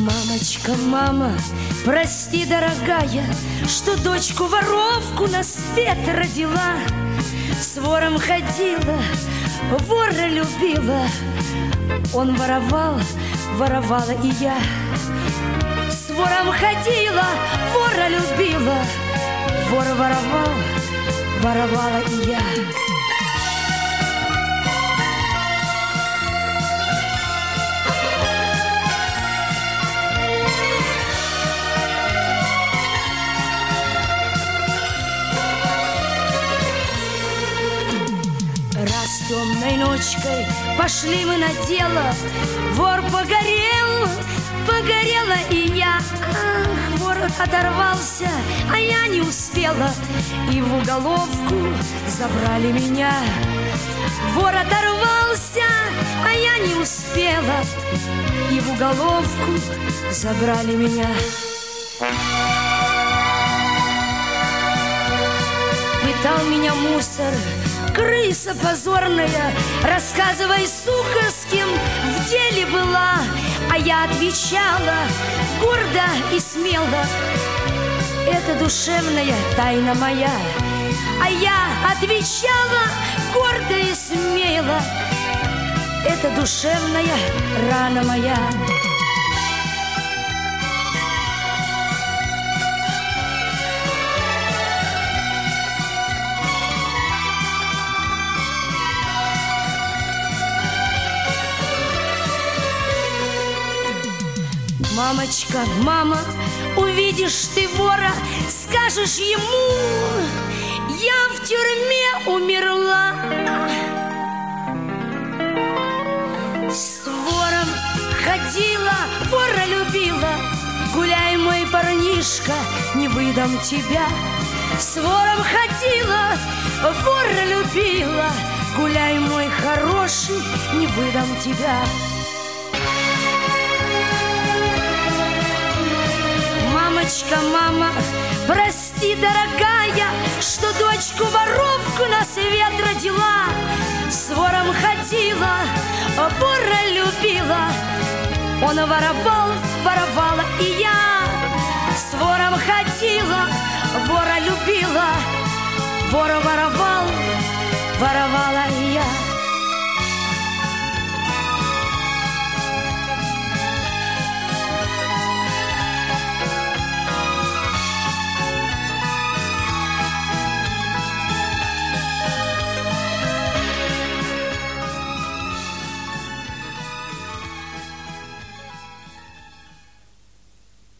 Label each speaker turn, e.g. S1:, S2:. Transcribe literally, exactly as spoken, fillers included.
S1: Мамочка, мама, прости, дорогая, что дочку-воровку на свет родила. С вором ходила, вора любила. Он воровал, воровала и я. С вором ходила, вора любила. Вор воровал, воровала и я. Раз темной ночкой пошли мы на дело, вор погорел, погорела и я. А, вор оторвался, а я не успела, и в уголовку забрали меня. Вор оторвался, а я не успела, и в уголовку забрали меня. Пытал меня мусор, крыса позорная, рассказывай, сука, с кем в деле была. А я отвечала гордо и смело: это душевная тайна моя. А я отвечала гордо и смело: это душевная рана моя. Мамочка, мама, увидишь ты вора, скажешь ему: я в тюрьме умерла. С вором ходила, вора любила. Гуляй, мой парнишка, не выдам тебя. С вором ходила, вора любила. Гуляй, мой хороший, не выдам тебя. Мамочка, мама, прости, дорогая, что дочку-воровку на свет родила. С вором ходила, вора любила. Он воровал, воровала и я. С вором ходила, вора любила. Вора воровал, воровала